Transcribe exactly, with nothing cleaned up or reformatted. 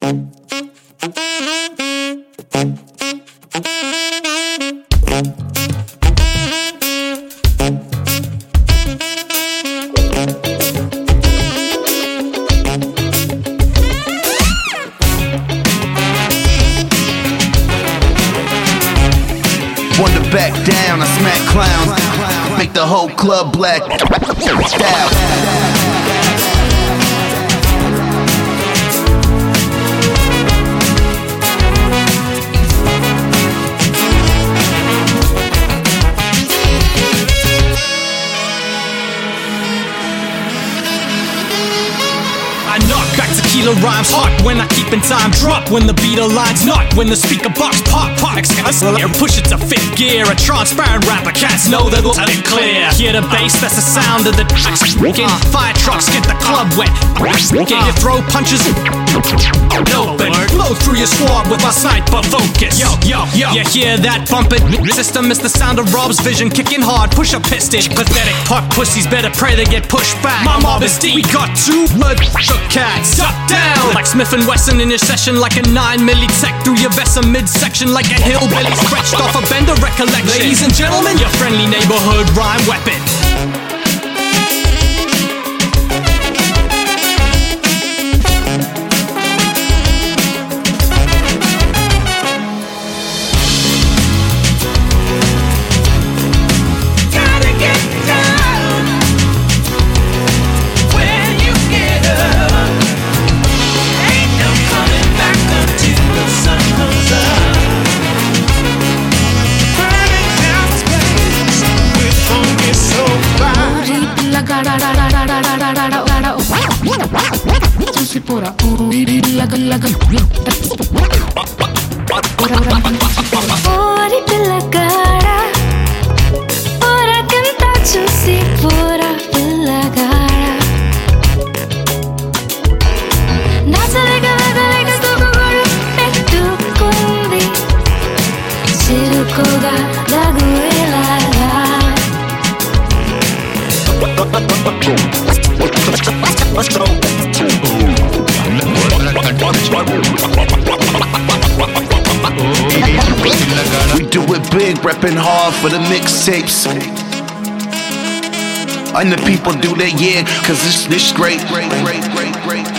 Wonder back down, I smack clowns, make the whole club black out. I knock back tequila rhymes hot when I keep in time. Drop when the beat aligns, not when the speaker box pop pop. Accelerator, push it to fifth gear. A transparent rapper, cats know that we'll it clear. Hear the bass, that's the sound of the tracks. Fire trucks get the club wet. Get your throw punches open. Blow through your squad with my sniper focus. Yo, yo, yo. You hear that bumping system? It's the sound of Rob's vision kicking hard. Push a piston. Pathetic pop pussies better pray they get pushed back. My mob is deep. We got two blood shook cats. Duck down like Smith and Wesson in your session, like a nine milli tech through your vest, a midsection like a hillbilly stretched off a bender recollection. Ladies and gentlemen, your friendly neighborhood rhyme weapon. Pura laga laga Ori pilla cara Ora canta చూసి pura pilla cara నాచలేక వేగలేక తూగుడు పెట్టుకుంది చిరుకుగా దగువేలాగా We do it big, reppin' hard for the mixtapes. And the people do their yeah, cause it's this great, great, great, great, great.